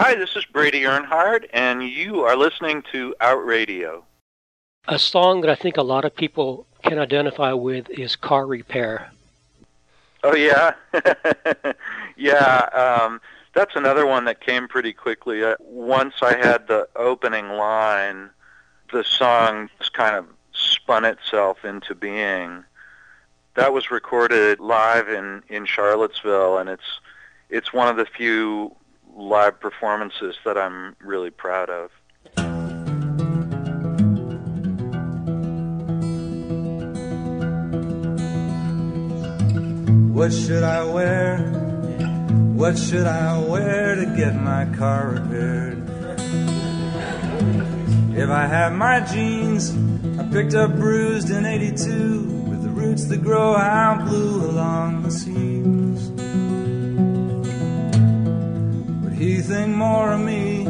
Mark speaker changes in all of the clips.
Speaker 1: Hi, this is Brady Earnhardt, and you are listening to Out Radio.
Speaker 2: A song that I think a lot of people can identify with is Car Repair.
Speaker 1: Oh, yeah? Yeah, that's another one that came pretty quickly. Once I had the opening line, the song just kind of spun itself into being. That was recorded live in Charlottesville, and it's one of the few live performances that I'm really proud of.
Speaker 3: What should I wear? What should I wear to get my car repaired? If I have my jeans, I picked up bruised in 82, with the roots that grow out blue along the seams. Would he think more of me?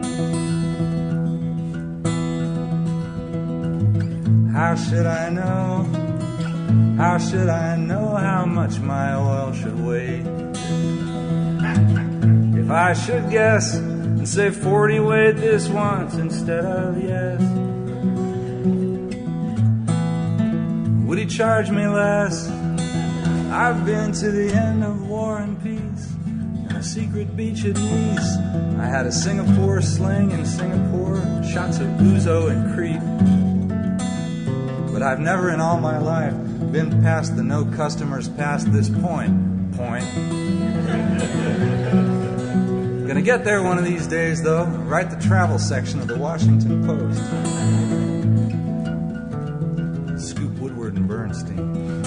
Speaker 3: How should I know? How should I know how much my oil should weigh? If I should guess and say 40 weighed this once instead of yes, would he charge me less? I've been to the end of War and Peace, and a secret beach at Nice. I had a Singapore sling in Singapore, shots of ouzo and Crete. But I've never in all my life been past the no customers past this point. Gonna get there one of these days, though. Write the travel section of the Washington Post. Scoop Woodward and Bernstein.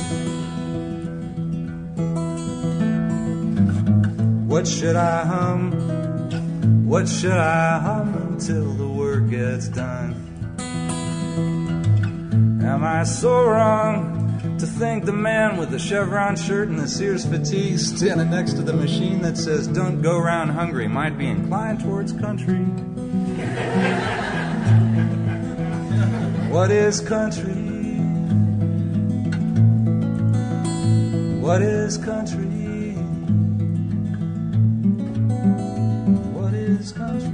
Speaker 3: What should I hum? What should I hum until the work gets done? Am I so wrong to think the man with the chevron shirt and the Sears fatigue standing next to the machine that says don't go round hungry might be inclined towards country? What is country? What is country? What is country?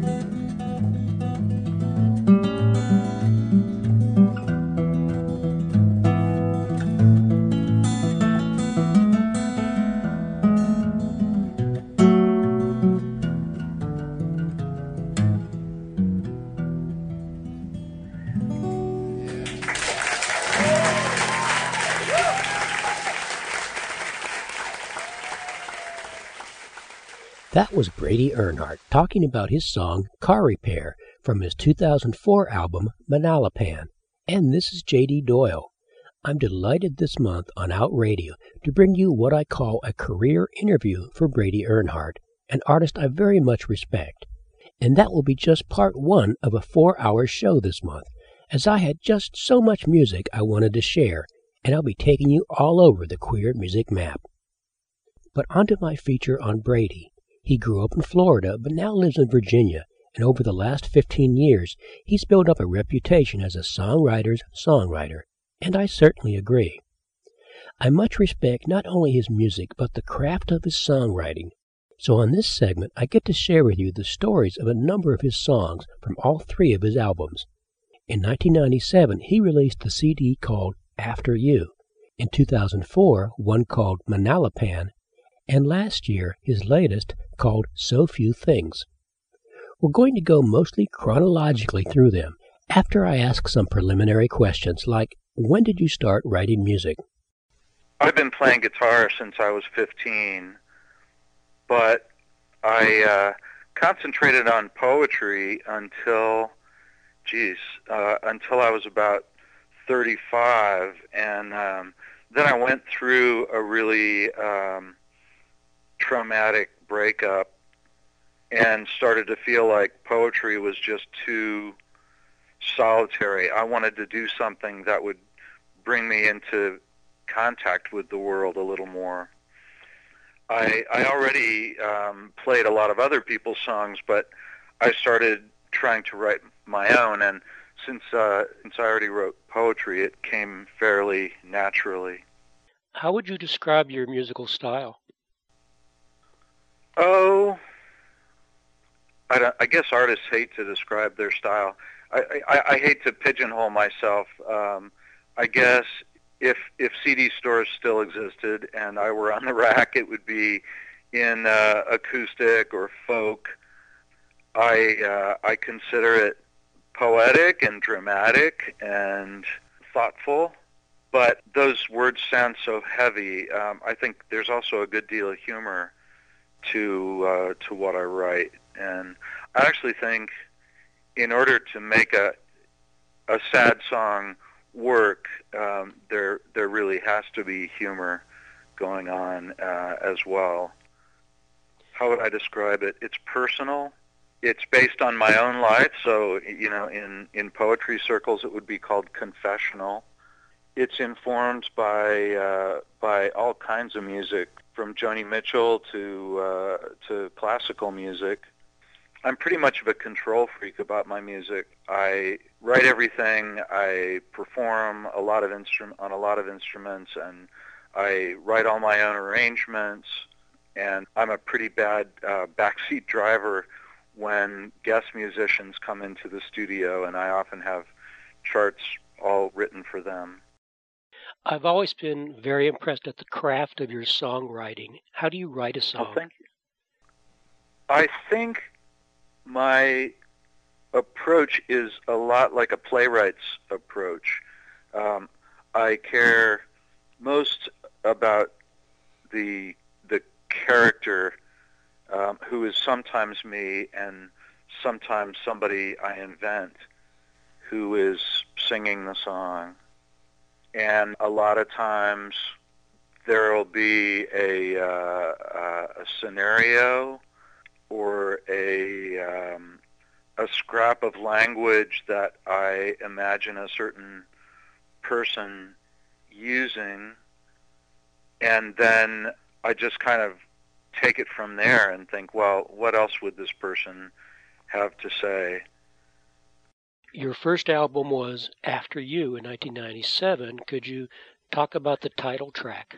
Speaker 2: That was Brady Earnhardt talking about his song Car Repair from his 2004 album Manalapan. And this is J.D. Doyle. I'm delighted this month on Out Radio to bring you what I call a career interview for Brady Earnhardt, an artist I very much respect. And that will be just part one of a 4-hour show this month, as I had just so much music I wanted to share, and I'll be taking you all over the queer music map. But onto my feature on Brady. He grew up in Florida, but now lives in Virginia, and over the last 15 years, he's built up a reputation as a songwriter's songwriter, and I certainly agree. I much respect not only his music, but the craft of his songwriting. So on this segment, I get to share with you the stories of a number of his songs from all 3 of his albums. In 1997, he released the CD called After You. In 2004, one called Manalapan, and last year, his latest, called So Few Things. We're going to go mostly chronologically through them, after I ask some preliminary questions like, when did you start writing music?
Speaker 1: I've been playing guitar since I was 15, but I concentrated on poetry until I was about 35, and then I went through a really traumatic breakup and started to feel like poetry was just too solitary. I wanted to do something that would bring me into contact with the world a little more. I already played a lot of other people's songs, but I started trying to write my own, and since I already wrote poetry, it came fairly naturally.
Speaker 2: How would you describe your musical style?
Speaker 1: Oh, I guess artists hate to describe their style. I hate to pigeonhole myself. I guess if CD stores still existed and I were on the rack, it would be in acoustic or folk. I consider it poetic and dramatic and thoughtful, but those words sound so heavy. I think there's also a good deal of humor to what I write, and I actually think in order to make a sad song work, there really has to be humor going on as well. How would I describe it? It's personal. It's based on my own life, so in poetry circles it would be called confessional. It's informed by all kinds of music, from Joni Mitchell to classical music. I'm pretty much of a control freak about my music. I write everything. I perform on a lot of instruments, and I write all my own arrangements. And I'm a pretty bad backseat driver when guest musicians come into the studio, and I often have charts all written for them.
Speaker 2: I've always been very impressed at the craft of your songwriting. How do you write a song?
Speaker 1: Oh, thank you. I think my approach is a lot like a playwright's approach. I care most about the character, who is sometimes me and sometimes somebody I invent who is singing the song. And a lot of times there will be a scenario or a scrap of language that I imagine a certain person using, and then I just kind of take it from there and think, well, what else would this person have to say?
Speaker 2: Your first album was After You in 1997. Could you talk about the title track?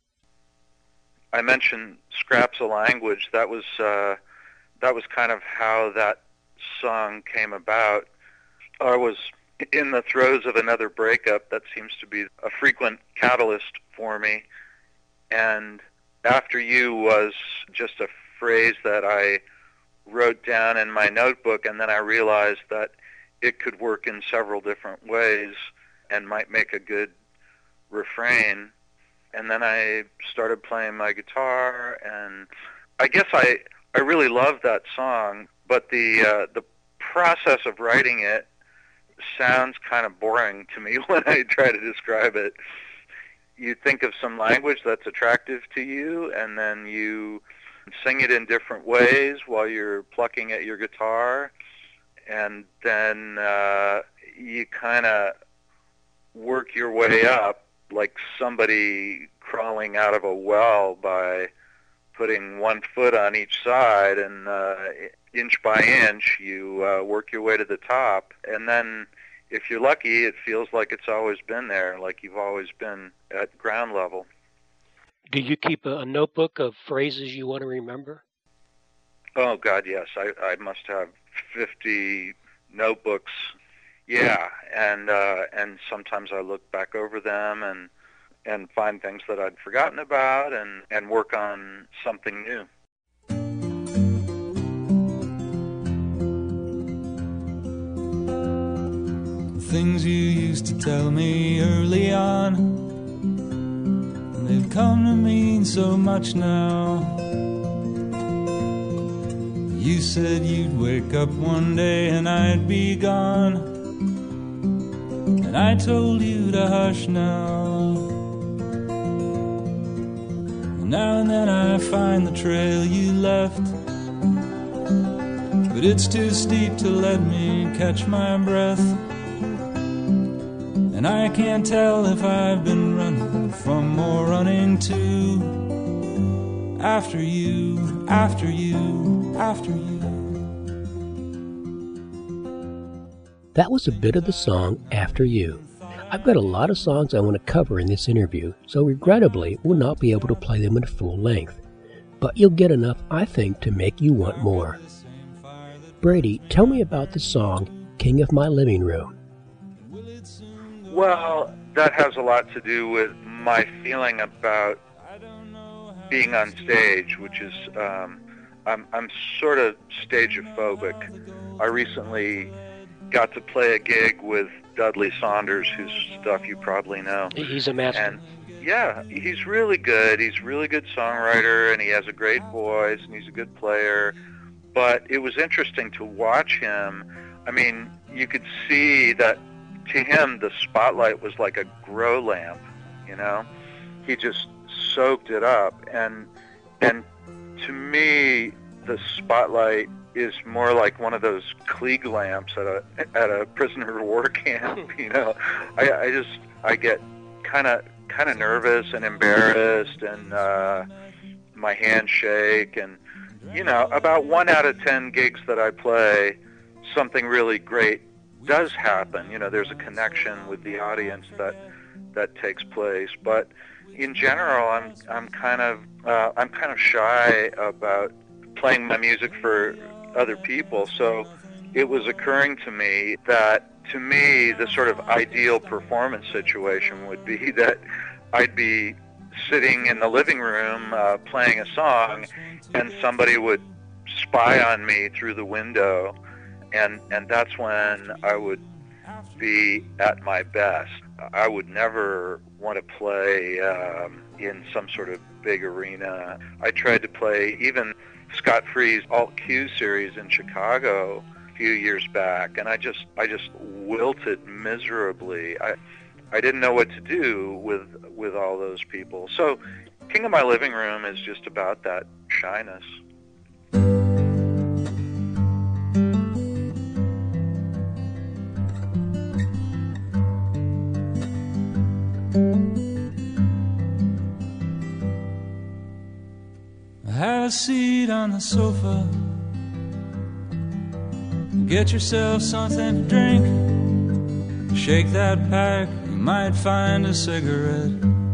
Speaker 1: I mentioned scraps of language. That was kind of how that song came about. I was in the throes of another breakup. That seems to be a frequent catalyst for me. And After You was just a phrase that I wrote down in my notebook, and then I realized that it could work in several different ways and might make a good refrain. And then I started playing my guitar, and I guess I really loved that song, but the process of writing it sounds kind of boring to me when I try to describe it. You think of some language that's attractive to you, and then you sing it in different ways while you're plucking at your guitar, and then you kind of work your way up like somebody crawling out of a well by putting one foot on each side, and inch by inch you work your way to the top. And then if you're lucky, it feels like it's always been there, like you've always been at ground level.
Speaker 2: Do you keep a notebook of phrases you want to remember?
Speaker 1: Oh, God, yes. I must have 50 notebooks. Yeah, and sometimes I look back over them and find things that I'd forgotten about and work on something new.
Speaker 3: Things you used to tell me early on, they've come to mean so much now. You said you'd wake up one day and I'd be gone, and I told you to hush now. And now and then I find the trail you left, but it's too steep to let me catch my breath. And I can't tell if I've been running from or running to. After you, after you, after you.
Speaker 2: That was a bit of the song After You. I've got a lot of songs I want to cover in this interview, so regrettably we'll not be able to play them at full length. But you'll get enough, I think, to make you want more. Brady, tell me about the song King of My Living Room.
Speaker 1: Well, that has a lot to do with my feeling about being on stage, which is I'm sort of stage-phobic. I recently got to play a gig with Dudley Saunders, whose stuff you probably know.
Speaker 2: He's a master.
Speaker 1: And yeah, he's really good. He's a really good songwriter, and he has a great voice, and he's a good player. But it was interesting to watch him. I mean, you could see that to him the spotlight was like a grow lamp, you know? He just soaked it up. And to me, the spotlight is more like one of those Klieg lamps at a prisoner of war camp, you know? I get kind of nervous and embarrassed, and my hands shake, and you know, about 1 out of 10 gigs that I play, something really great does happen. You know, there's a connection with the audience that takes place. But in general, I'm kind of shy about playing my music for other people. So it was occurring to me that, to me, the sort of ideal performance situation would be that I'd be sitting in the living room playing a song, and somebody would spy on me through the window, and that's when I would be at my best. I would never want to play in some sort of big arena. I tried to play even Scott Free's Alt Q series in Chicago a few years back, and I just wilted miserably. I didn't know what to do with all those people. So King of My Living Room is just about that shyness.
Speaker 3: Have a seat on the sofa. Get yourself something to drink. Shake that pack, you might find a cigarette.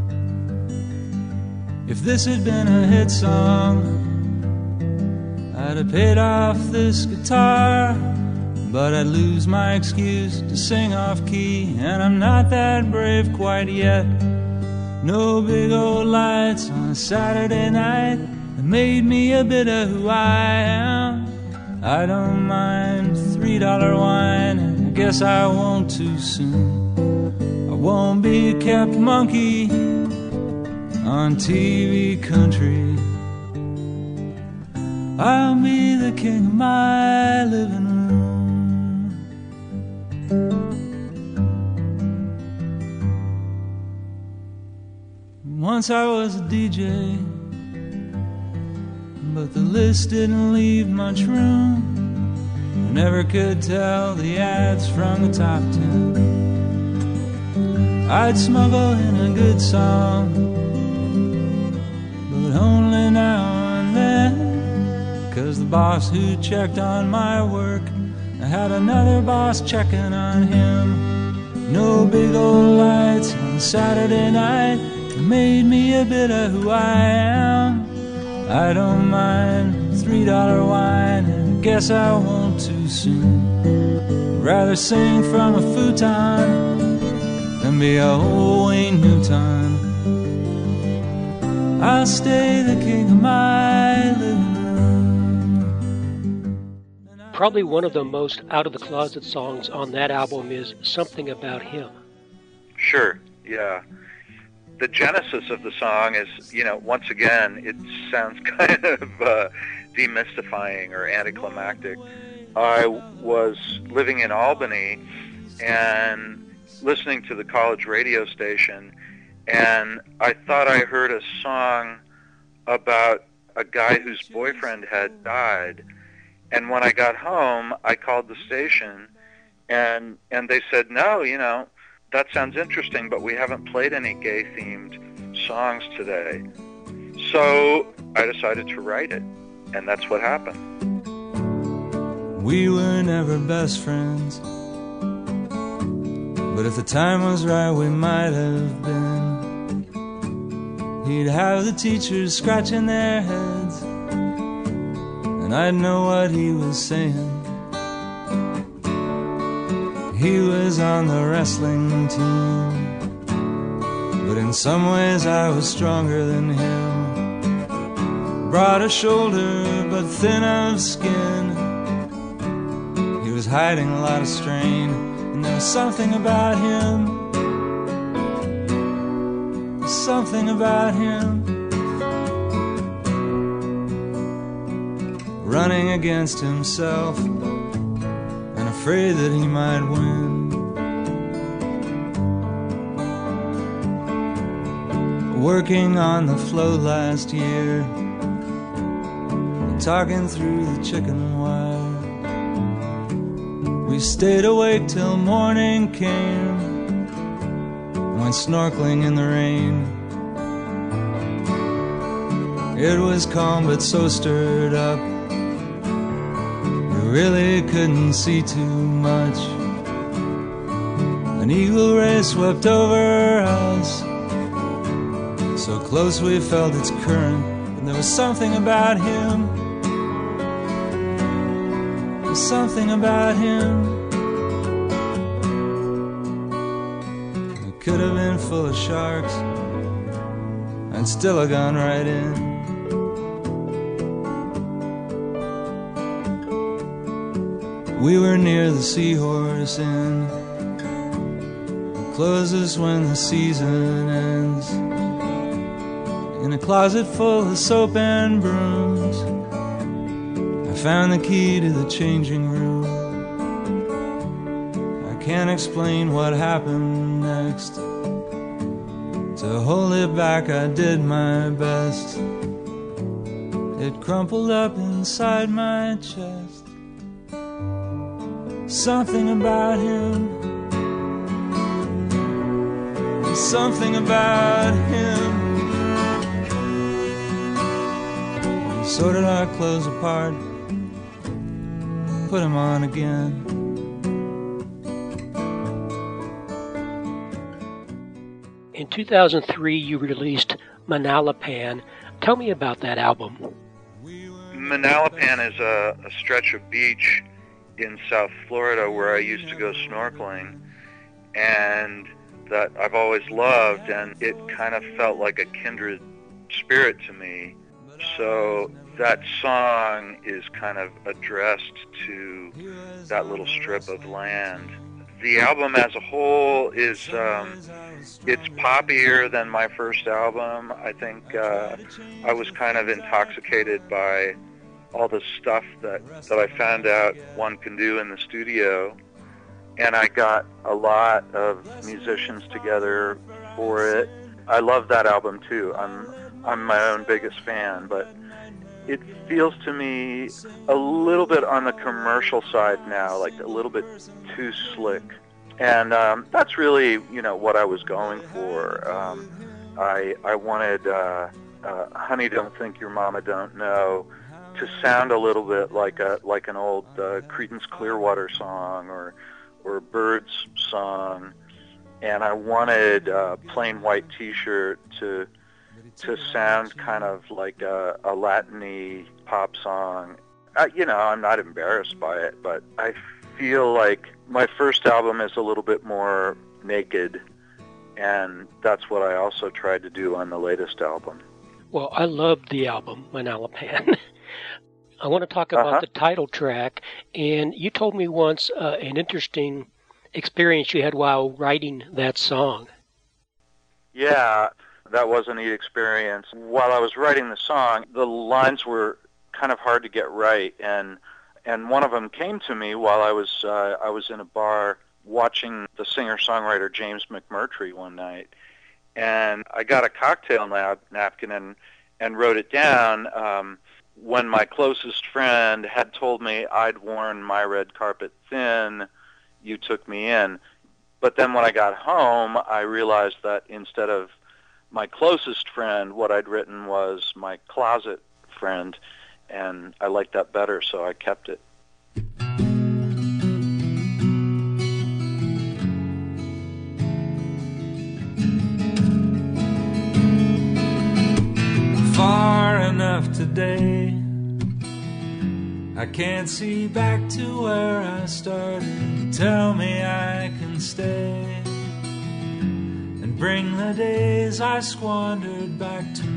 Speaker 3: If this had been a hit song, I'd have paid off this guitar, but I'd lose my excuse to sing off key, and I'm not that brave quite yet. No big old lights on a Saturday night that made me a bit of who I am. I don't mind $3 wine, and I guess I won't too soon. I won't be a kept monkey on TV country. I'll be the king of my living room. Once I was a DJ, but the list didn't leave much room. I never could tell the ads from the top 10. I'd smuggle in a good song, but only now and then, 'cause the boss who checked on my work, I had another boss checking on him. No big old lights on Saturday night that made me a bit of who I am. I don't mind $3 wine, and I guess I won't too soon. Rather sing from a futon than be a old Wayne Newton. I'll stay the king of my living room.
Speaker 2: Probably one of the most out-of-the-closet songs on that album is Something About Him.
Speaker 1: Sure, yeah. The genesis of the song is, you know, once again, it sounds kind of demystifying or anticlimactic. I was living in Albany and listening to the college radio station, and I thought I heard a song about a guy whose boyfriend had died. And when I got home, I called the station, and they said, no, you know, that sounds interesting, but we haven't played any gay-themed songs today. So I decided to write it, and that's what happened.
Speaker 3: We were never best friends, but if the time was right, we might have been. He'd have the teachers scratching their heads, and I'd know what he was saying. He was on the wrestling team, but in some ways I was stronger than him. Broad of shoulder, but thin of skin. He was hiding a lot of strain, and there was something about him. Something about him. Running against himself and afraid that he might win. Working on the float last year, talking through the chicken wire. We stayed awake till morning came, went snorkeling in the rain. It was calm but so stirred up, you really couldn't see too much. An eagle ray swept over us, so close we felt its current, and there was something about him. There's something about him. It could have been full of sharks, and still have gone right in. We were near the Seahorse Inn. It closes when the season ends. In a closet full of soap and brooms, I found the key to the changing room. I can't explain what happened next. To hold it back I did my best. It crumpled up inside my chest. Something about him. Something about him. We sorted our clothes apart, put him on again.
Speaker 2: In 2003, you released Manalapan. Tell me about that album.
Speaker 1: Manalapan is a stretch of beach in South Florida where I used to go snorkeling, and that I've always loved, and it kind of felt like a kindred spirit to me. So that song is kind of addressed to that little strip of land. The album as a whole is it's poppier than my first album. I think I was kind of intoxicated by all the stuff that I found out one can do in the studio, and I got a lot of musicians together for it. I love that album too. I'm my own biggest fan, but it feels to me a little bit on the commercial side now, like a little bit too slick. And that's really, what I was going for. I wanted Honey Don't Think Your Mama Don't Know to sound a little bit like an old Creedence Clearwater song or Byrds song, and I wanted Plain White T-Shirt to sound kind of like a Latin-y pop song. I'm not embarrassed by it, but I feel like my first album is a little bit more naked, and that's what I also tried to do on the latest album.
Speaker 2: Well, I loved the album, Manalapan. I want to talk about the title track, and you told me once an interesting experience you had while writing that song.
Speaker 1: Yeah, that was a neat experience. While I was writing the song, the lines were kind of hard to get right, and one of them came to me while I was in a bar watching the singer-songwriter James McMurtry one night, and I got a cocktail napkin and wrote it down. When my closest friend had told me I'd worn my red carpet thin, you took me in. But then when I got home, I realized that instead of my closest friend, what I'd written was my closet friend, and I liked that better, so I kept it.
Speaker 3: Far enough today, I can't see back to where I started. Tell me I stay and bring the days I squandered back to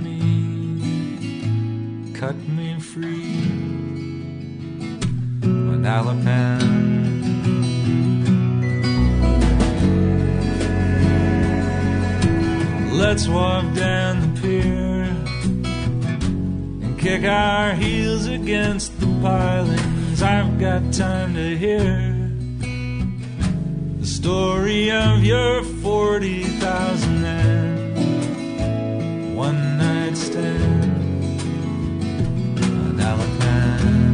Speaker 3: me. Cut me free, Manalapan. Let's walk down the pier and kick our heels against the pilings. I've got time to hear the story of your 40,001 night stand on Alapan.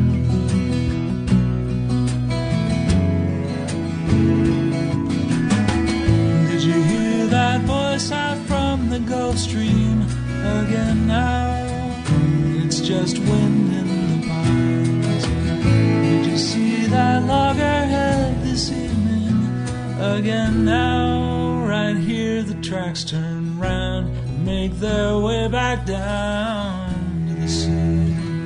Speaker 3: Did you hear that voice out from the Gulf Stream again now? It's just wind in the pines. Did you see that loggerhead this evening again now? Right here the tracks turn round and make their way back down to the sea.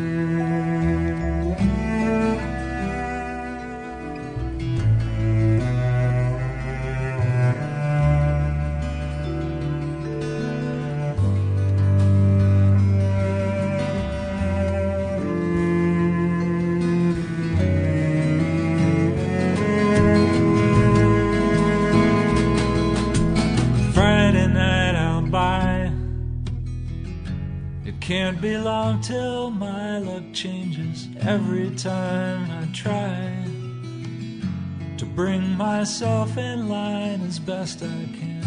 Speaker 3: Can't be long till my luck changes. Every time I try to bring myself in line as best I can,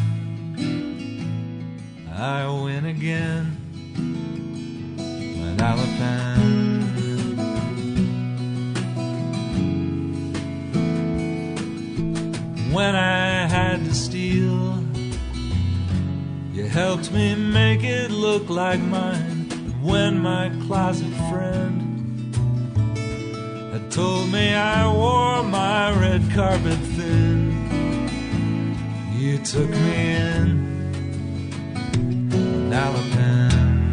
Speaker 3: I win again. Manalapan. When I had to steal, you helped me make it look like mine. When my closet friend had told me I wore my red carpet thin, you took me in, Alapan.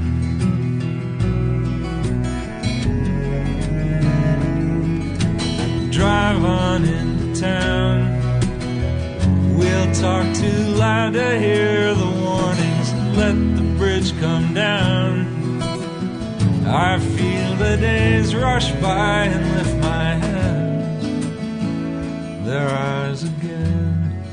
Speaker 3: Drive on into town, we'll talk too loud to hear the warnings, let the bridge come down. I feel the days rush by and lift my hands. They're ours again.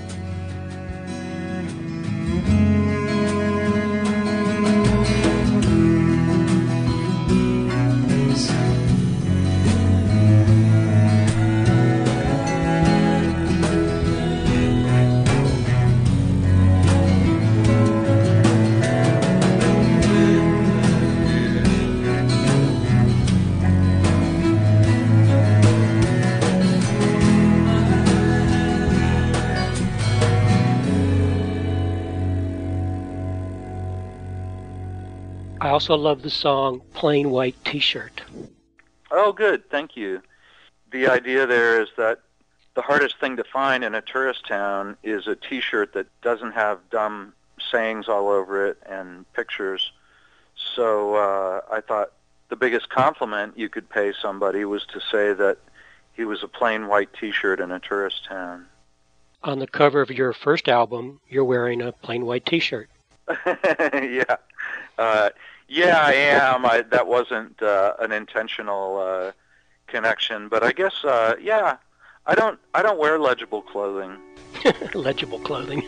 Speaker 2: I also love the song Plain White T-Shirt.
Speaker 1: Oh, good. Thank you. The idea there is that the hardest thing to find in a tourist town is a T-shirt that doesn't have dumb sayings all over it and pictures. So I thought the biggest compliment you could pay somebody was to say that he was a plain white T-shirt in a tourist town.
Speaker 2: On the cover of your first album, you're wearing a plain white T-shirt.
Speaker 1: Yeah. Yeah, I am. That wasn't an intentional connection, but I guess, yeah, I don't wear legible clothing.
Speaker 2: Legible clothing.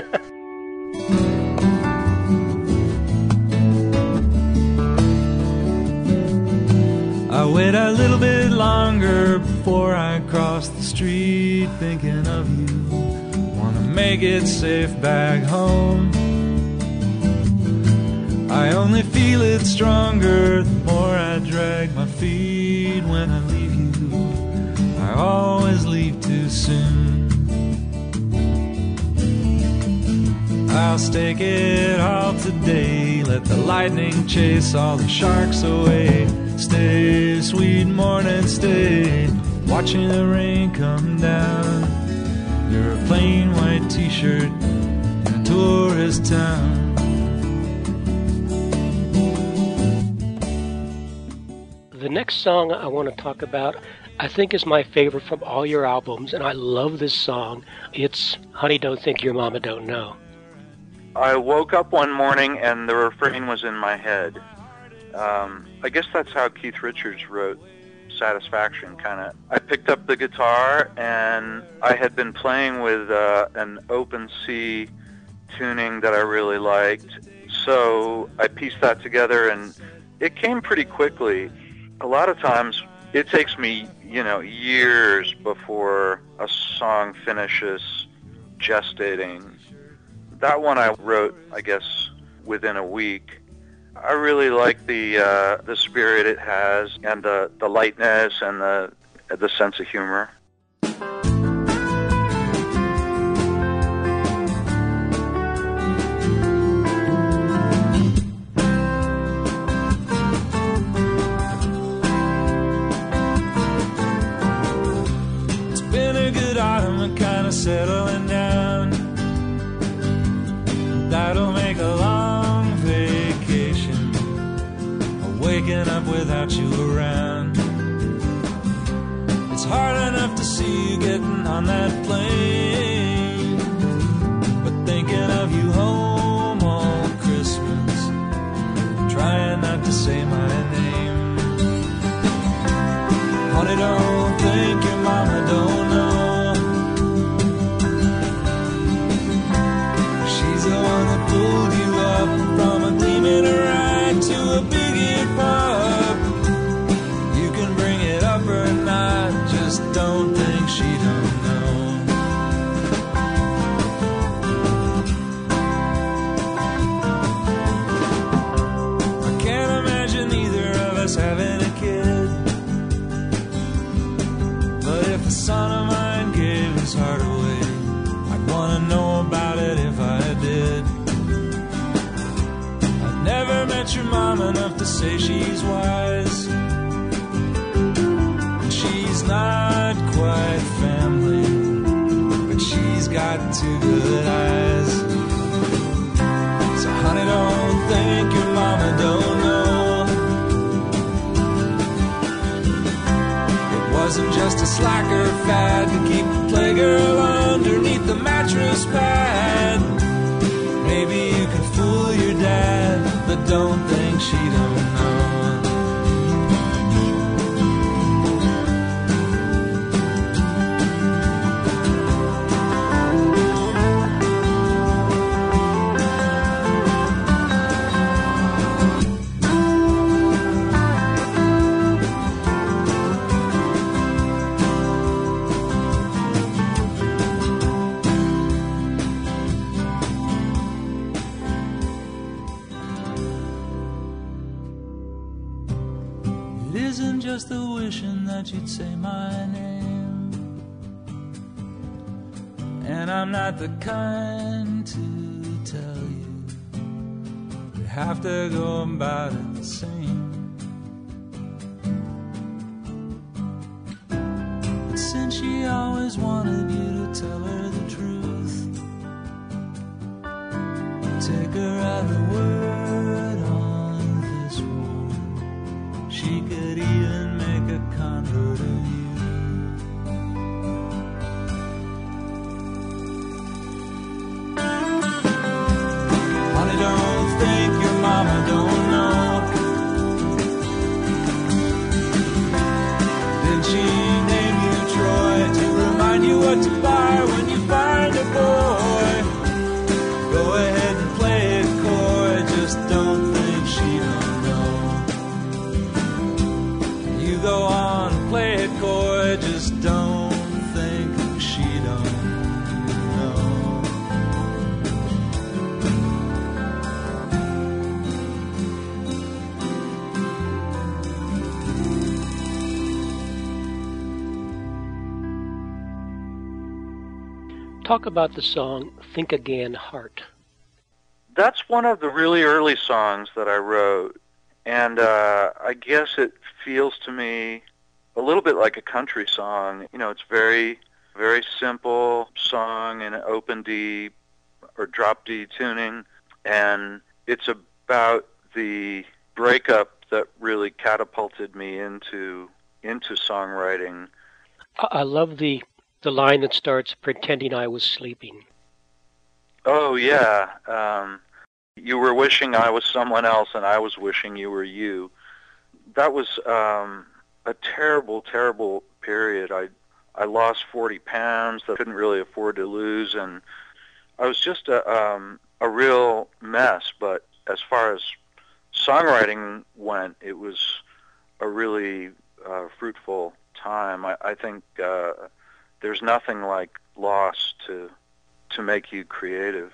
Speaker 3: I wait a little bit longer before I cross the street, thinking of you. Wanna make it safe back home. I only feel it stronger the more I drag my feet. When I leave you, I always leave too soon. I'll stake it all today, let the lightning chase all the sharks away. Stay, sweet morning, stay, watching the rain come down. You're a plain white T-shirt in a tourist town.
Speaker 2: The next song I want to talk about, I think it's my favorite from all your albums, and I love this song. It's Honey, Don't Think Your Mama Don't Know.
Speaker 1: I woke up one morning and the refrain was in my head. I guess that's how Keith Richards wrote Satisfaction, kind of. I picked up the guitar, and I had been playing with an open C tuning that I really liked, so I pieced that together, and it came pretty quickly. A lot of times, it takes me, years before a song finishes gestating. That one I wrote, I guess, within a week. I really like the spirit it has, and the lightness and the sense of humor.
Speaker 3: It's been a good autumn and kind of settling down. That'll make a long vacation, waking up without you around. It's hard enough to see you getting on that plane, but thinking of you home all Christmas, trying not to say my name. Honey, don't think your mama don't know. She's the one that pulled you up from a gleaming ride to a big pub. You can bring it up or not, just don't think she don't know. I can't imagine either of us having a kid, but if a son of mine gave his heart away, I'd want to know about it if I did. I've never met your mom enough to say she's wise, and she's not quite family, but she's got two good eyes. So honey, don't think your mama don't know. It wasn't just a slacker fad to keep the playgirl underneath the mattress pad. Maybe you can fool your dad, but don't think she don't know. It isn't just the wishing that you'd say my name, and I'm not the kind to tell you have to go about it the same. But since she always wanted you to tell her the truth, take her at her word on this one. She could even make a convert of you. Honey, don't think your mama don't know. Did she name you Troy to remind you what to buy when you find a boy? Go ahead and play it coy, just don't think she don't know. You go on and play it coy, just don't think she don't know.
Speaker 2: Talk about the song Think Again, Heart.
Speaker 1: That's one of the really early songs that I wrote, and I guess it feels to me a little bit like a country song. You know, it's very, very simple song in an open D or drop D tuning, and it's about the breakup that really catapulted me into into songwriting.
Speaker 2: I love the line that starts, "Pretending I was sleeping."
Speaker 1: Oh, yeah. You were wishing I was someone else, and I was wishing you were you. That was a terrible, terrible period. I lost 40 pounds that I couldn't really afford to lose, and I was just a real mess. But as far as songwriting went, it was a really fruitful time. I think there's nothing like loss to make you creative.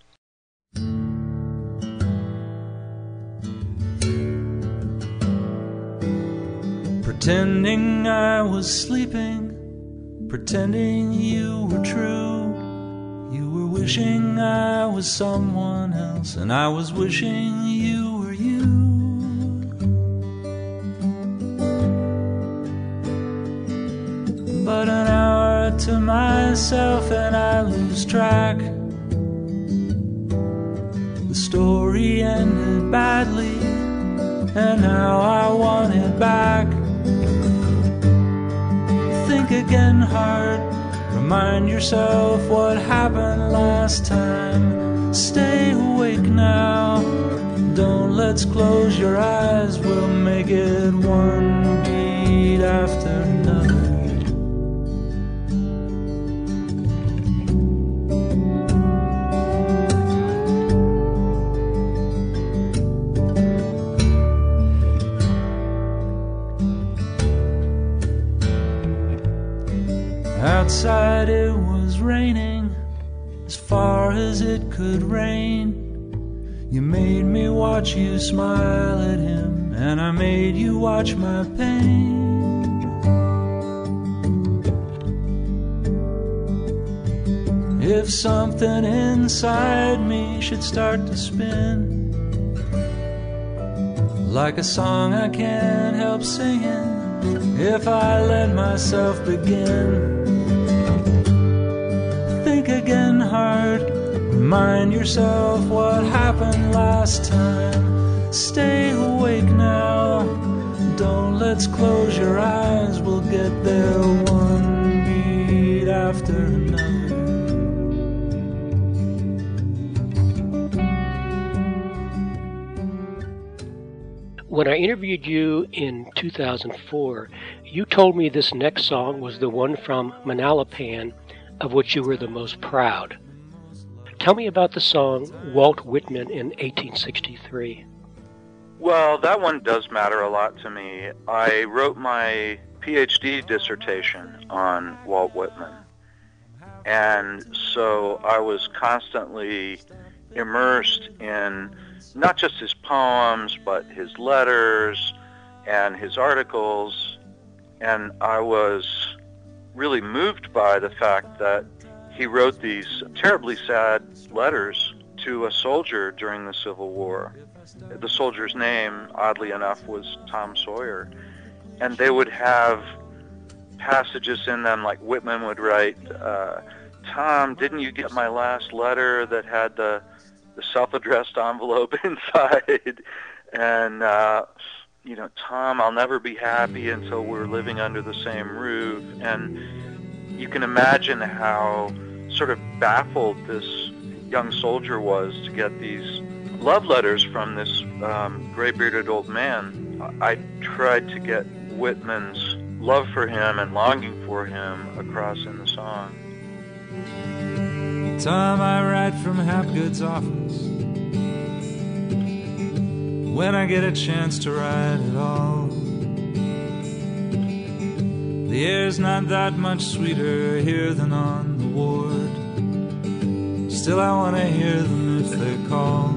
Speaker 3: Pretending I was sleeping, pretending you were true. You were wishing I was someone else, and I was wishing you were you. But an hour to myself and I lose track. The story ended badly, and now I want it back. Think again hard, remind yourself what happened last time. Stay awake now, don't let's close your eyes. We'll make it one beat after another. Outside it was raining, as far as it could rain. You made me watch you smile at him, and I made you watch my pain. If something inside me should start to spin, like a song I can't help singing, if I let myself begin. Think again hard, remind yourself what happened last time. Stay awake now, don't let's close your eyes. We'll get there one beat after another.
Speaker 2: When I interviewed you in 2004, you told me this next song was the one from Manalapan of which you were the most proud. Tell me about the song Walt Whitman in 1863.
Speaker 1: Well, that one does matter a lot to me. I wrote my PhD dissertation on Walt Whitman, and so I was constantly immersed in not just his poems, but his letters and his articles, and I was really moved by the fact that he wrote these terribly sad letters to a soldier during the Civil War. The soldier's name, oddly enough, was Tom Sawyer. And they would have passages in them like Whitman would write, Tom, didn't you get my last letter that had the self-addressed envelope inside? And Tom, I'll never be happy until we're living under the same roof. And you can imagine how sort of baffled this young soldier was to get these love letters from this gray-bearded old man. I tried to get Whitman's love for him and longing for him across in the song.
Speaker 3: Tom, I write from Hapgood's office when I get a chance to write at all. The air's not that much sweeter here than on the ward. Still I want to hear them if they call.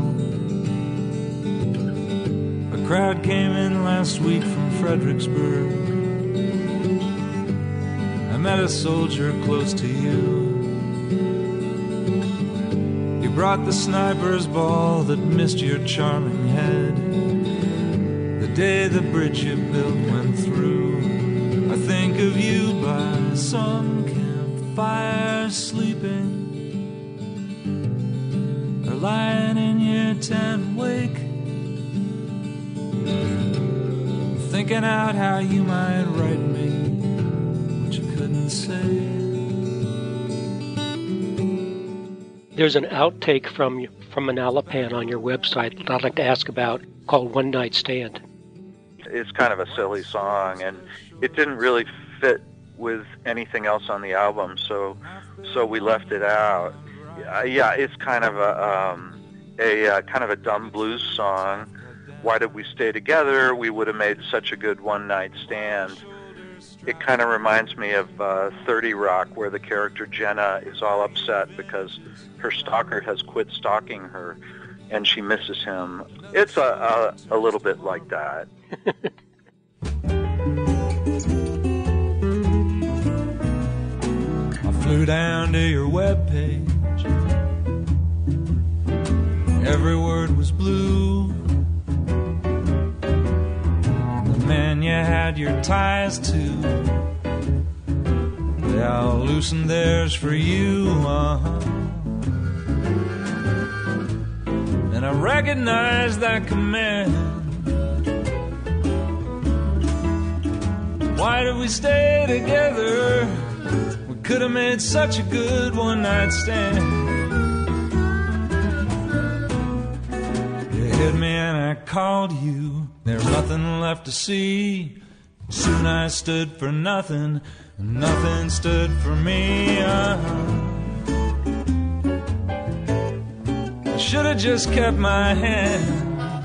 Speaker 3: A crowd came in last week from Fredericksburg. I met a soldier close to you. He brought the sniper's ball that missed your charming head the day the bridge you built went through. I think of you by some campfire sleeping, or lying in your tent wake. Think thinking out how you might write me what you couldn't say.
Speaker 2: There's an outtake from Manalapan on your website that I'd like to ask about called One Night Stand.
Speaker 1: It's kind of a silly song, and it didn't really fit with anything else on the album, so we left it out. Yeah, it's kind of a dumb blues song. Why did we stay together? We would have made such a good one-night stand. It kind of reminds me of 30 Rock, where the character Jenna is all upset because her stalker has quit stalking her, and she misses him. It's a little bit like that.
Speaker 3: I flew down to your webpage. Every word was blue. The men you had your ties to, they all loosened theirs for you. And I recognized that command. Why did we stay together? We could have made such a good one-night stand. You hit me and I called you. There's nothing left to see. Soon I stood for nothing, and nothing stood for me. I should have just kept my hand.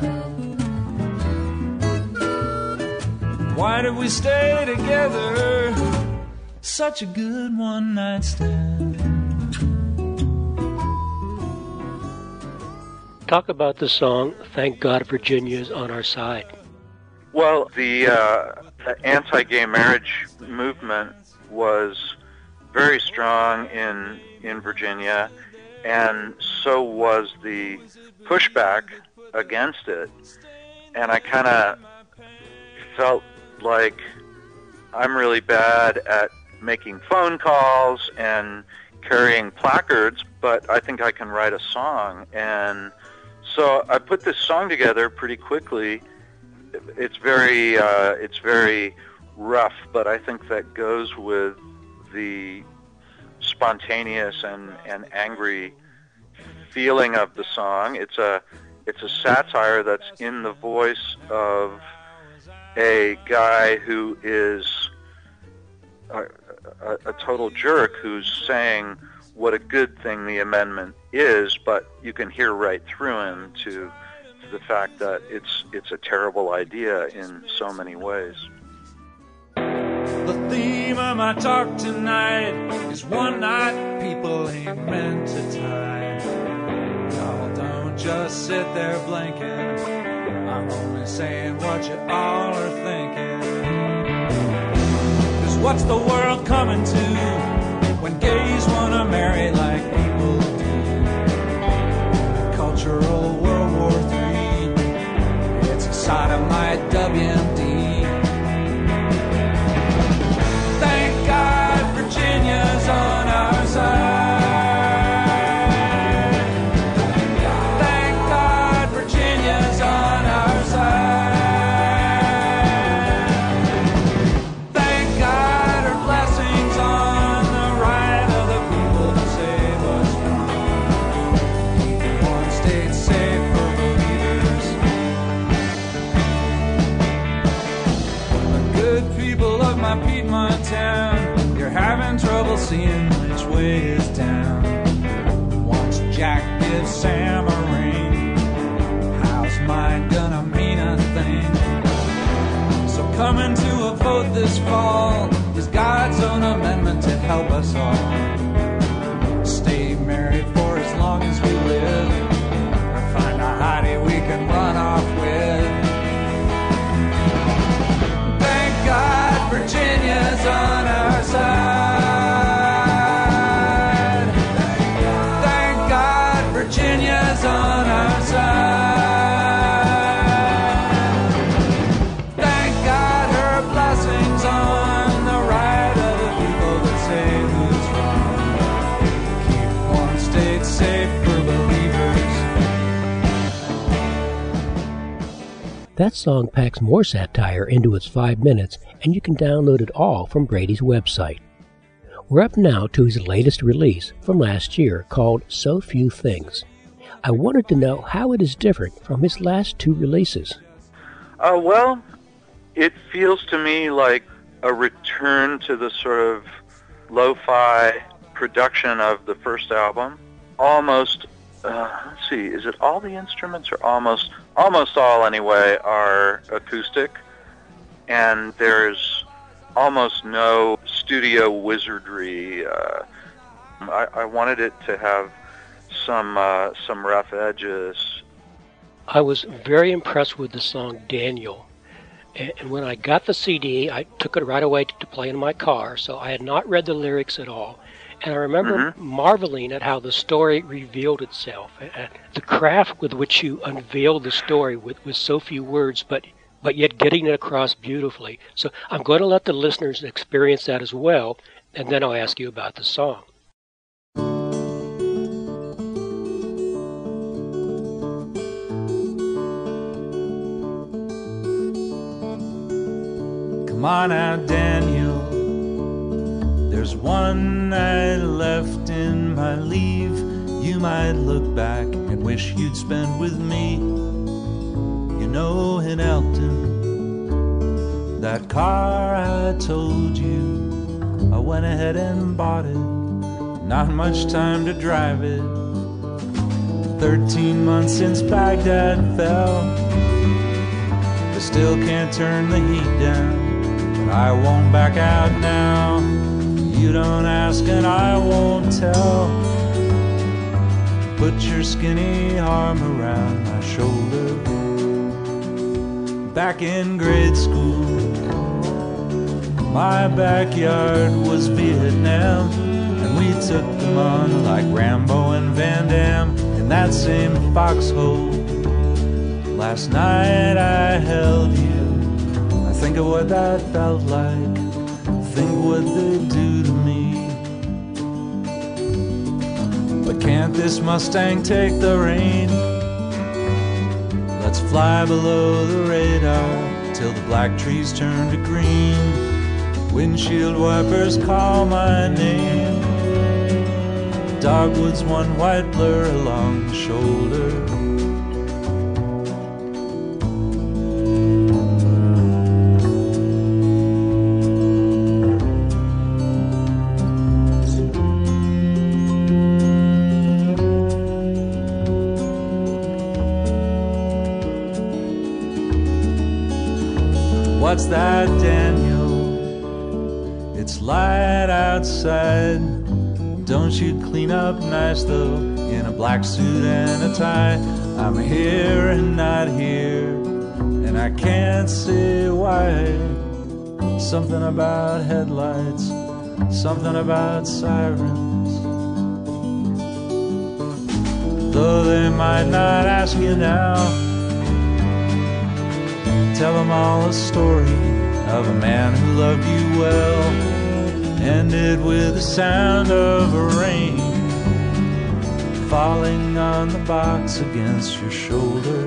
Speaker 3: Why did we stay together? Such a good one-night stand.
Speaker 2: Talk about the song, Thank God Virginia's on Our Side.
Speaker 1: Well, the anti-gay marriage movement was very strong in Virginia, and so was the pushback against it. And I kind of felt like I'm really bad at making phone calls and carrying placards, but I think I can write a song. And so I put this song together pretty quickly. It's very rough, but I think that goes with the spontaneous and angry feeling of the song. It's a satire that's in the voice of a guy who is a total jerk, who's saying what a good thing the amendment is, but you can hear right through him to the fact that it's a terrible idea in so many ways.
Speaker 3: The theme of my talk tonight is one night people ain't meant to tie. Y'all don't just sit there blinking. I'm only saying what you all are thinking. 'Cause what's the world coming to when gays wanna marry like people do? Cultural World War III, it's a sodomite WMD. Thank God Virginia's on our side. Thank God Virginia's on our side. Thank God her blessings on the right of the people to save us from keeping one state safe for believers. The good people of my Piedmont town, you're having trouble seeing which way is down. Once Jack gives Sam a ring, how's mine gonna mean a thing? So coming to a vote this fall is God's own amendment to help us all stay married for as long as we live, or find a hottie we can run off with. Thank God Virginia's on our side. Thank God Virginia's on our side. Thank God her blessings on the right of the people that say who's wrong.
Speaker 2: That song packs more satire into its 5 minutes, and you can download it all from Brady's website. We're up now to his latest release from last year called So Few Things. I wanted to know how it is different from his last 2 releases.
Speaker 1: Well, it feels to me like a return to the sort of lo-fi production of the first album. Almost, let's see, is it all the instruments or almost all anyway are acoustic, and there's almost no studio wizardry. I wanted it to have some rough edges.
Speaker 2: I was very impressed with the song Daniel. And when I got the CD, I took it right away to play in my car, so I had not read the lyrics at all. And I remember marveling at how the story revealed itself, the craft with which you unveiled the story with so few words, but yet getting it across beautifully. So I'm going to let the listeners experience that as well, and then I'll ask you about the song.
Speaker 3: Come on out, Daniel. There's one night left in my leave. You might look back and wish you'd spend with me. You know, in Elton, that car I told you, I went ahead and bought it. Not much time to drive it. 13 months since Baghdad fell. I still can't turn the heat down. I won't back out now. You don't ask and I won't tell. Put your skinny arm around my shoulder. Back in grade school, my backyard was Vietnam, and we took them on like Rambo and Van Damme in that same foxhole. Last night I held you. Think of what that felt like. Think what they do to me. But can't this Mustang take the rein? Let's fly below the radar till the black trees turn to green. Windshield wipers call my name. Dogwood's one white blur along the shoulder. What's that, Daniel? It's light outside. Don't you clean up nice though, in a black suit and a tie. I'm here and not here, and I can't say why. Something about headlights, something about sirens. Though they might not ask you now, tell them all a story of a man who loved you well. Ended with the sound of a rain falling on the box against your shoulder.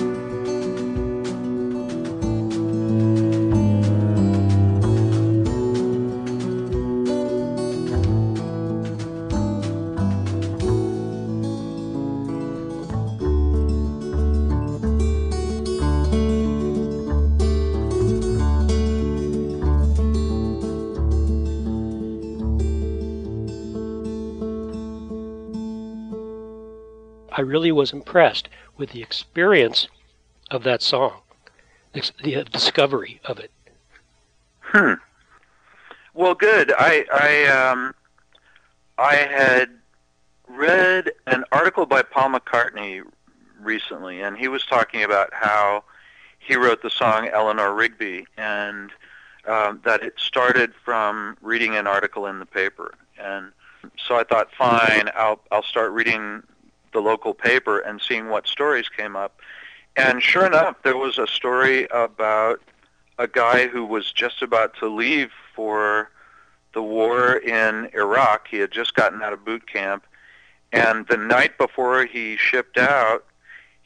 Speaker 2: I really was impressed with the experience of that song, the discovery of it.
Speaker 1: Well, good. I had read an article by Paul McCartney recently, and he was talking about how he wrote the song Eleanor Rigby, and that it started from reading an article in the paper. And so I thought, fine, I'll start reading the local paper and seeing what stories came up. And sure enough, there was a story about a guy who was just about to leave for the war in Iraq. He had just gotten out of boot camp, and the night before he shipped out,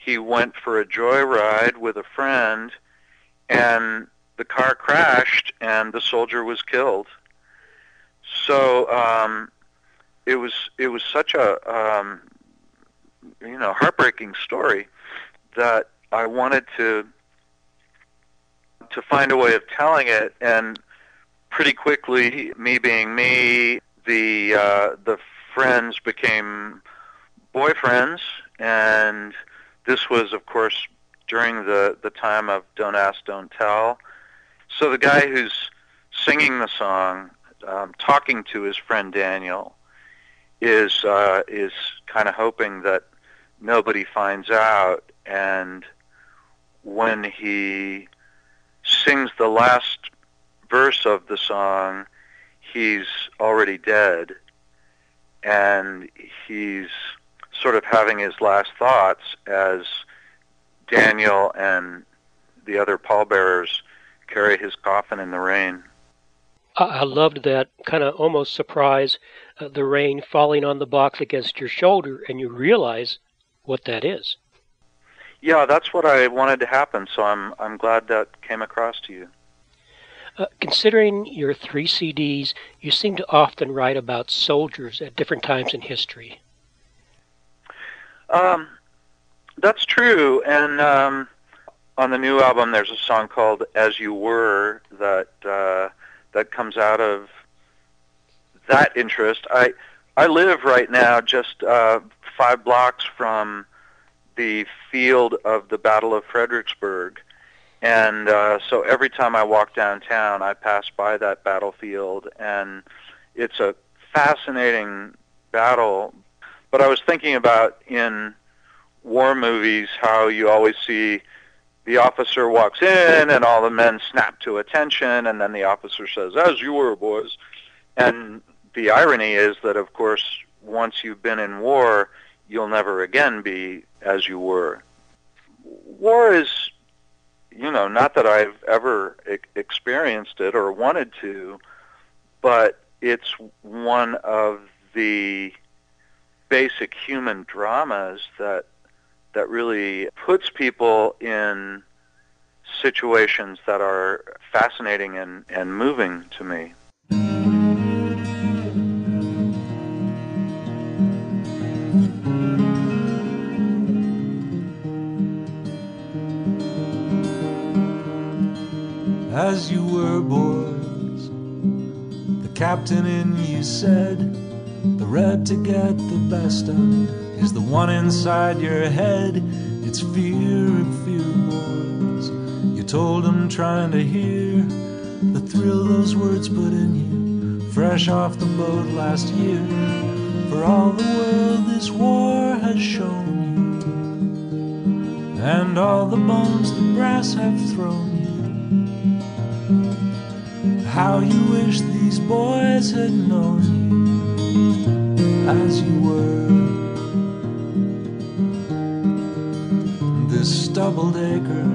Speaker 1: he went for a joyride with a friend, and the car crashed, and the soldier was killed. So it was such a heartbreaking story that I wanted to find a way of telling it, and pretty quickly, me being me, the friends became boyfriends, and this was, of course, during the time of Don't Ask, Don't Tell. So the guy who's singing the song, talking to his friend Daniel, is kind of hoping that nobody finds out, and when he sings the last verse of the song, he's already dead, and he's sort of having his last thoughts as Daniel and the other pallbearers carry his coffin in the rain.
Speaker 2: I loved that kind of almost surprise, the rain falling on the box against your shoulder, and you realize what that is.
Speaker 1: Yeah, that's what I wanted to happen, so I'm glad that came across to you.
Speaker 2: Considering your 3 CDs, you seem to often write about soldiers at different times in history.
Speaker 1: That's true, and on the new album there's a song called As You Were that comes out of that interest. I live right now just 5 blocks from the field of the Battle of Fredericksburg, and so every time I walk downtown I pass by that battlefield, and it's a fascinating battle. But I was thinking about in war movies how you always see the officer walks in and all the men snap to attention, and then the officer says, "As you were, boys." And the irony is that, of course, once you've been in war, you'll never again be as you were. War is, not that I've ever experienced it or wanted to, but it's one of the basic human dramas that really puts people in situations that are fascinating and moving to me.
Speaker 3: As you were, boys, the captain in you said, the red to get the best of is the one inside your head. It's fear of fear, boys. You told them, trying to hear the thrill those words put in you, fresh off the boat last year. For all the world this war has shown you, and all the bones the brass have thrown you. How you wish these boys had known you as you were. This stubbled acre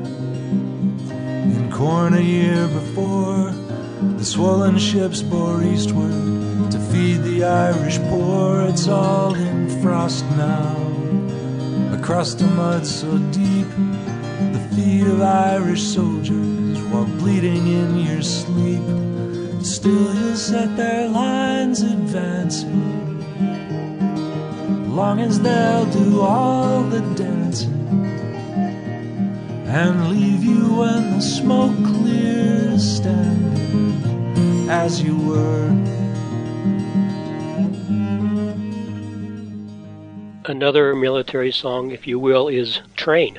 Speaker 3: in corn a year before, the swollen ships bore eastward to feed the Irish poor. It's all in frost now, a crust of mud so deep, the feet of Irish soldiers while bleeding in your sleep. Still you'll set their lines advancing, long as they'll do all the dancing, and leave you when the smoke clears standing as you were.
Speaker 2: Another military song, if you will, is Train.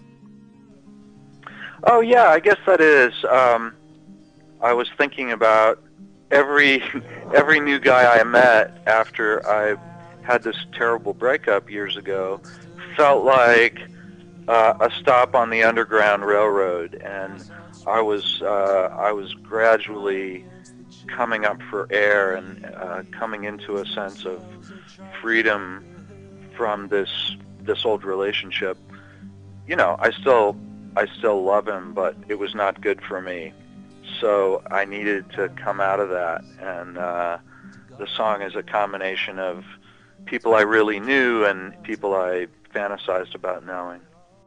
Speaker 1: Oh yeah, I guess that is. I was thinking about every new guy I met after I had this terrible breakup years ago felt like a stop on the Underground Railroad, and I was gradually coming up for air and coming into a sense of freedom from this old relationship. I still love him, but it was not good for me. So I needed to come out of that, and the song is a combination of people I really knew and people I fantasized about knowing.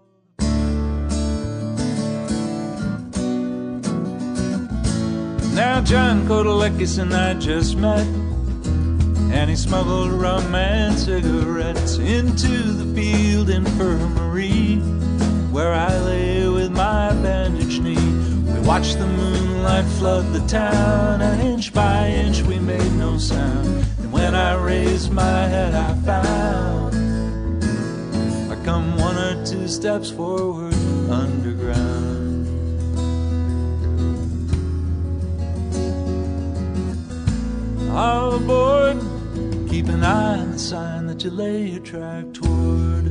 Speaker 3: Now John Kotelekis and I just met, and he smuggled rum and cigarettes into the field infirmary, where I lay with my bandaged knee. We watched the moonlight flood the town, and inch by inch we made no sound. And when I raised my head I found I come 1 or 2 steps forward underground. All aboard, keep an eye on the sign that you lay your track toward.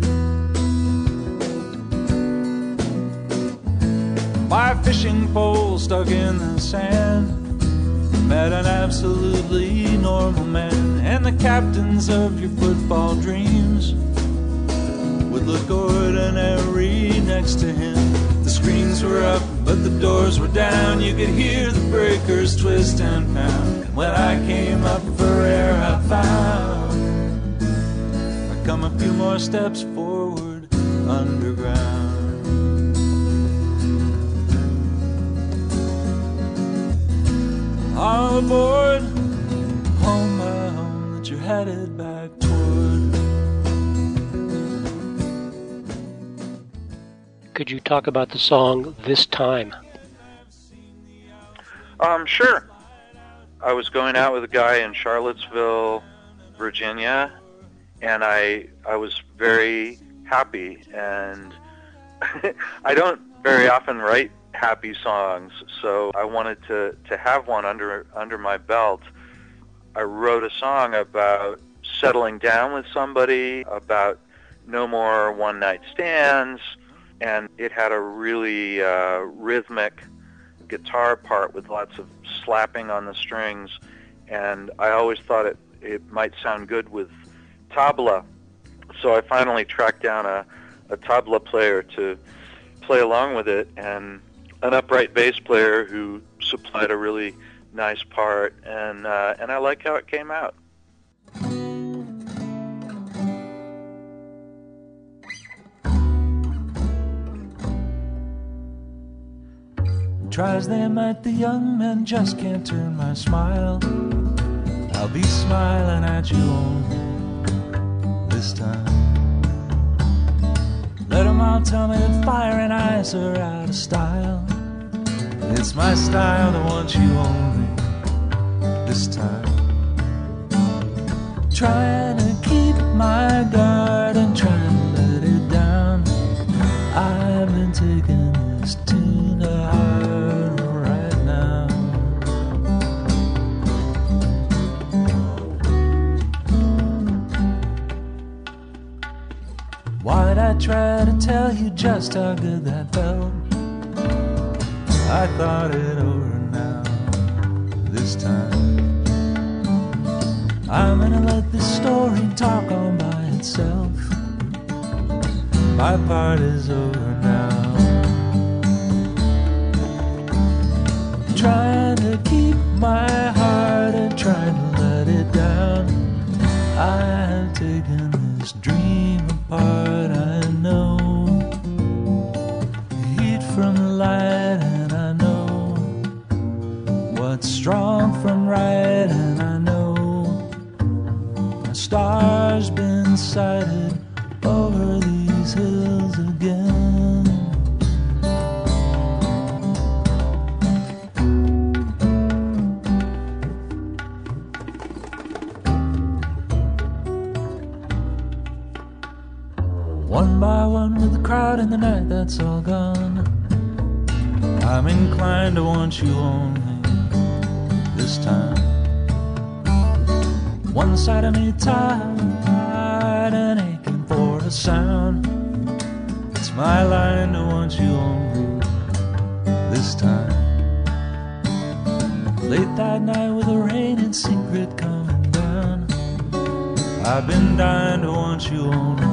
Speaker 3: By a fishing pole stuck in the sand, met an absolutely normal man, and the captains of your football dreams would look ordinary next to him. The screens were up, but the doors were down. You could hear the breakers twist and pound. And when I came up for air, I found I come a few more steps forward underground. All aboard, home by home that you're headed back toward.
Speaker 2: Could you talk about the song This Time?
Speaker 1: Sure. I was going out with a guy in Charlottesville, Virginia, and I was very happy, and I don't very often write happy songs, so I wanted to have one under my belt. I wrote a song about settling down with somebody, about no more one-night stands, and it had a really rhythmic guitar part with lots of slapping on the strings, and I always thought it might sound good with tabla, so I finally tracked down a tabla player to play along with it, and an upright bass player who supplied a really nice part, and I like how it came out.
Speaker 3: Try as they might, the young men just can't turn my smile. I'll be smiling at you only this time. Let them all tell me that fire and ice are out of style. It's my style to want you only this time. Trying to keep my guard and trying to let it down. I've been taking this tune to heart right now. Why'd I try to tell you just how good that felt? I thought it over now, this time. I'm gonna let this story talk on by itself. My part is over now. Trying to keep my heart and trying to let it down. I have taken this dream apart, I know. The heat from the light, and I know what's strong from right, and I know a star's been sighted over these hills again. One by one with the crowd in the night that's all gone, I'm inclined to want you only this time. One side of me tired and aching for a sound. It's my line to want you only this time. Late that night with the rain in secret coming down, I've been dying to want you only.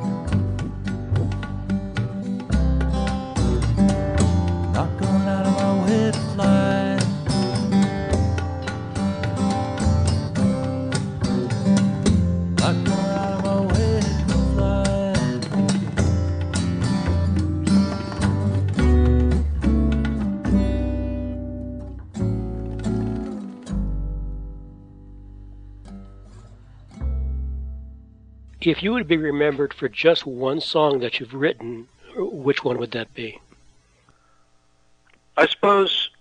Speaker 3: Not going out of my way to fly. Not going out of my way to fly.
Speaker 2: If you would be remembered for just one song that you've written, which one would that be?
Speaker 1: I suppose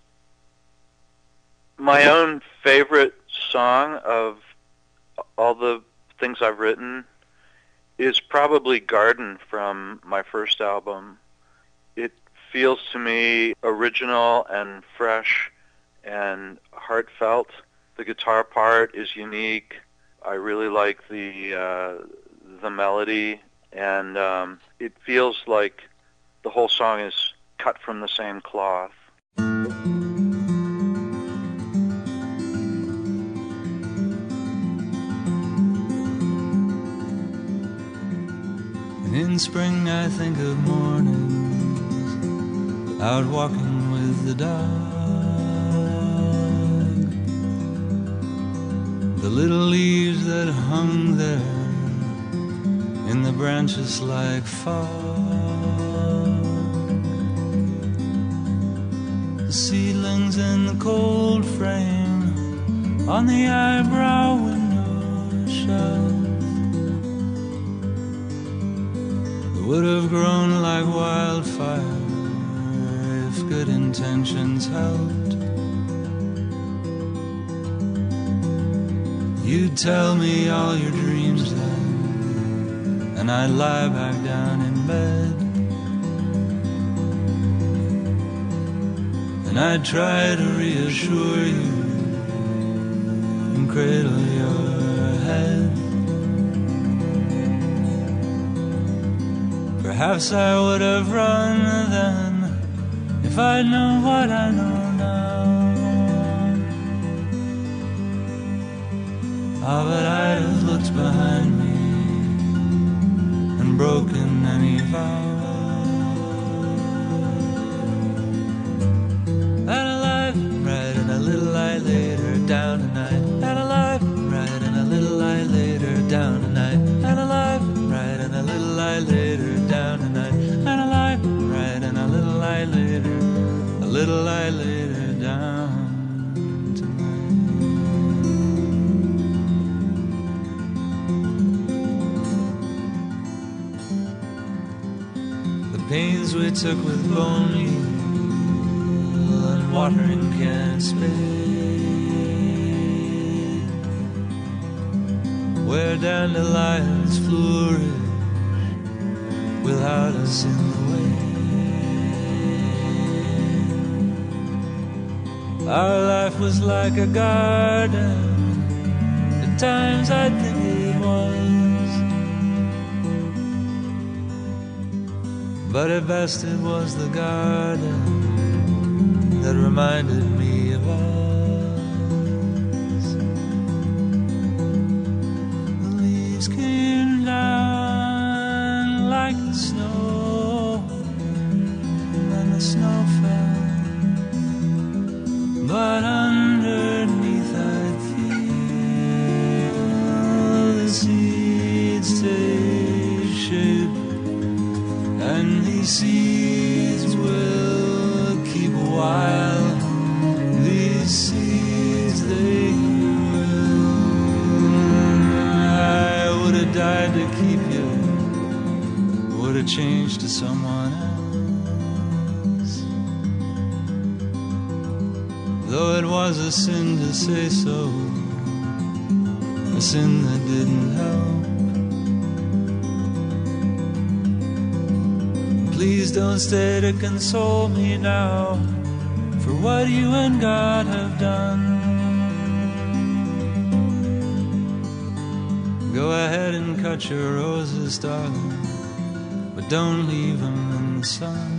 Speaker 1: my own favorite song of all the things I've written is probably Garden from my first album. It feels to me original and fresh and heartfelt. The guitar part is unique. I really like the melody, and it feels like the whole song is cut from the same cloth.
Speaker 3: In spring I think of mornings out walking with the dog. The little leaves that hung there in the branches like fog. The seedlings in the cold frame on the eyebrow window shelf would have grown like wildfire if good intentions helped. You'd tell me all your dreams then, and I'd lie back down in bed, and I'd try to reassure you and cradle your head. Perhaps I would have run then if I'd known what I know now. Ah, but I'd have looked behind me and broken any vow. And alive and right, and a little light later down tonight. And alive and right, and a little light later down tonight. And alive and right, and a little light later down tonight. And alive and right, and a little light later, a little light later down tonight. The pains we took with bone meal and watering can spade, where dandelions flourish without us in the way. Our life was like a garden, at times I think it was, but at best it was the garden that reminded me of us. The leaves came down like the snow, and the snow fell, but underneath I'd feel the seeds take shape, and these seeds will keep a while. These seeds, they will. I would have died to keep you, would have changed to someone else, though it was a sin to say so, a sin that didn't help. Please don't stay to console me now for what you and God have done. Go ahead and cut your roses, darling, but don't leave them in the sun.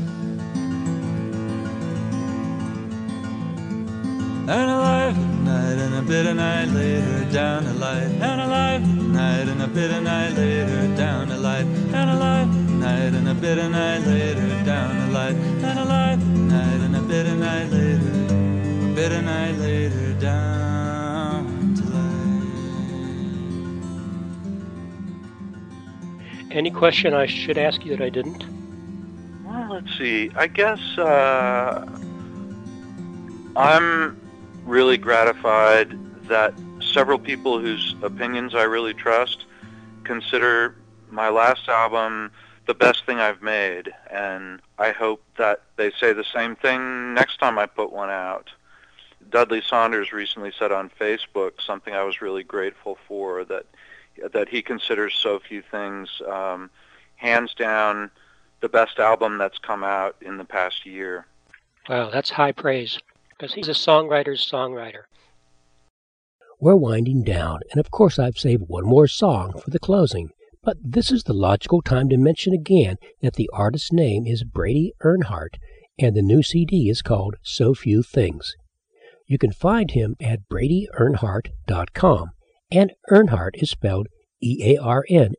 Speaker 3: And alive at night, and a bitter night later, down the light. And alive at night, and a bitter night later, down the light. And alive at night, and a bitter night later, down the light. And alive at night, and a bitter night later, a bitter night later, down to light.
Speaker 2: Any question I should ask you that I didn't?
Speaker 1: Well, let's see. I guess I'm really gratified that several people whose opinions I really trust consider my last album the best thing I've made, and I hope that they say the same thing next time I put one out. Dudley Saunders recently said on Facebook something I was really grateful for, that he considers So Few Things hands down the best album that's come out in the past year.
Speaker 2: Wow, that's high praise, because he's a songwriter's songwriter. We're winding down, and of course I've saved one more song for the closing, but this is the logical time to mention again that the artist's name is Brady Earnhardt, and the new CD is called So Few Things. You can find him at BradyEarnhardt.com, and Earnhardt is spelled Earnhart.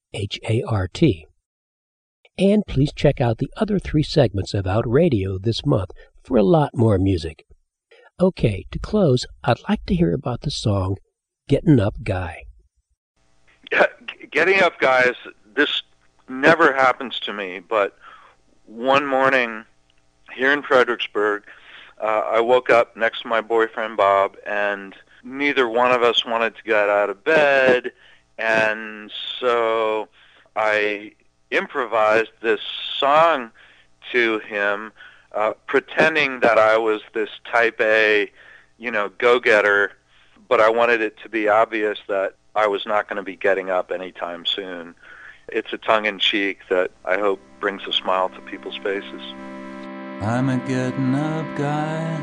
Speaker 2: And please check out the other 3 segments of Out Radio this month for a lot more music. Okay, to close, I'd like to hear about the song Getting Up Guy.
Speaker 1: Getting Up Guys, this never happens to me, but one morning here in Fredericksburg, I woke up next to my boyfriend Bob, and neither one of us wanted to get out of bed, and so I improvised this song to him, pretending that I was this type A, go-getter, but I wanted it to be obvious that I was not going to be getting up anytime soon. It's a tongue-in-cheek that I hope brings a smile to people's faces.
Speaker 3: I'm a getting up guy.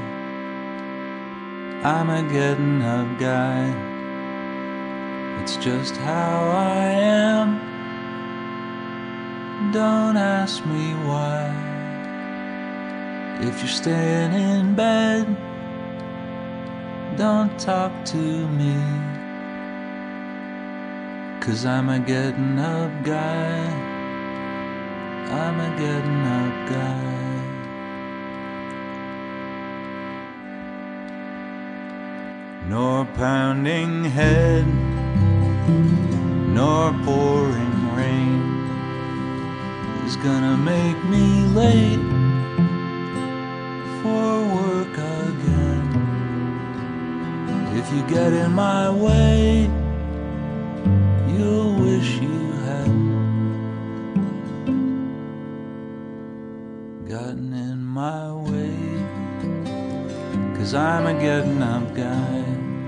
Speaker 3: I'm a getting up guy. It's just how I am. Don't ask me why. If you're staying in bed, don't talk to me. 'Cause I'm a getting up guy. I'm a getting up guy. Nor pounding head, nor pouring rain is gonna make me late for work again. If you get in my way, you'll wish you hadn't gotten in my way. 'Cause I'm a getting up guy.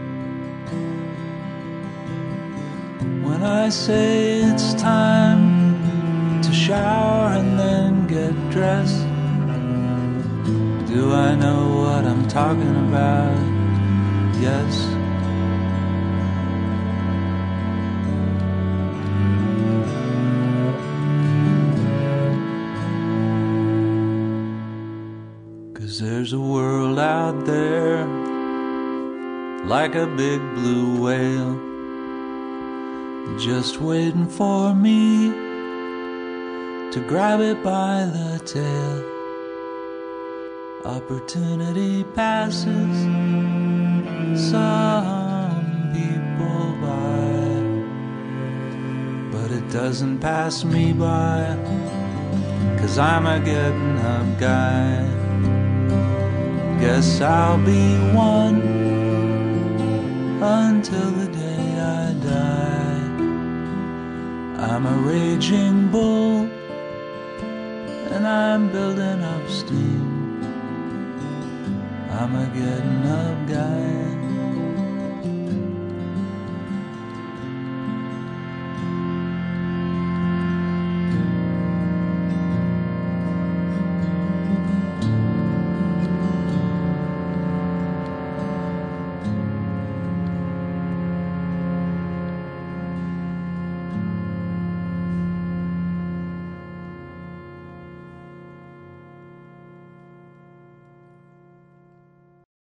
Speaker 3: When I say it's time to shower and then get dressed, do I know what I'm talking about? Yes. There's a world out there like a big blue whale, just waiting for me to grab it by the tail. Opportunity passes some people by, but it doesn't pass me by, 'cause I'm a getting up guy. Guess I'll be one until the day I die. I'm a raging bull, and I'm building up steam. I'm a getting up guy.